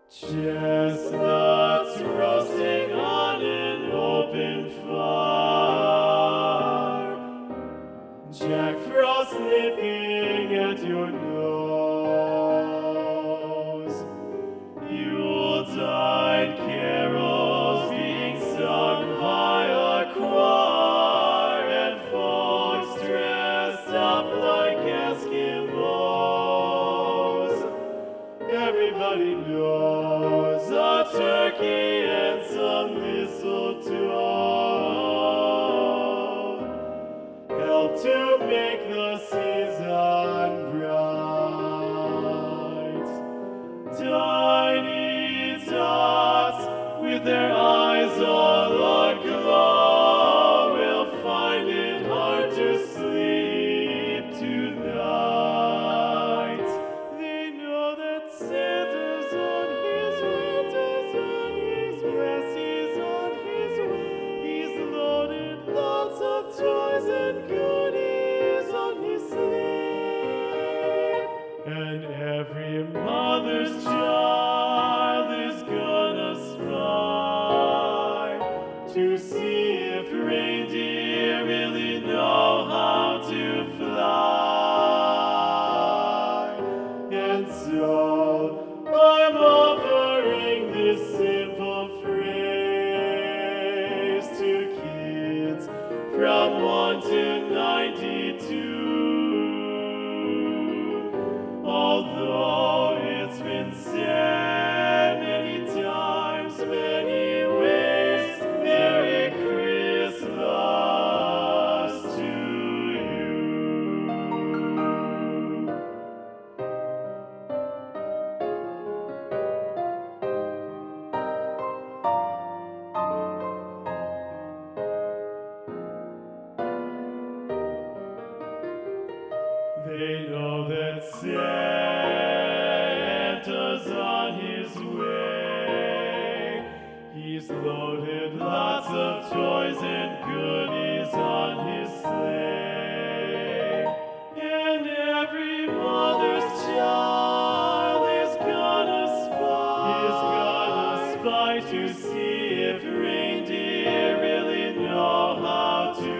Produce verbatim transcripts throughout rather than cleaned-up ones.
Chestnuts roasting on an open fire, Jack Frost nipping at your nose, Yuletide carols being sung by a choir, and folks dressed up like Eskimos. Everybody knows a turkey and some mistletoe help to make the season bright. Tiny tots with their eyes all aglow will find it hard to sleep tonight. They know that Santa's on his way, Santa's on his way, he's on his way. He's loaded lots of toys and goodies on his sleigh. And every mother's child is gonna spy to see if reindeer really know how to fly. And so I'm offering this simple phrase to kids from one to ninety-two. Although it's been said many times, many ways, Merry Christmas to you. They know that Santa's on his way. He's loaded lots of toys and goodies on his sleigh. And every mother's child is gonna spy, is gonna spy to see if reindeer really know how to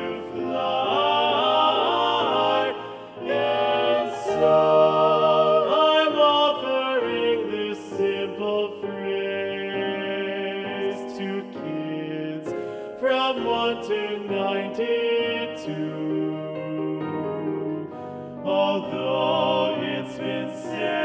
fly. And so I'm offering this simple phrase to kids from one to ninety-two. Although it's been said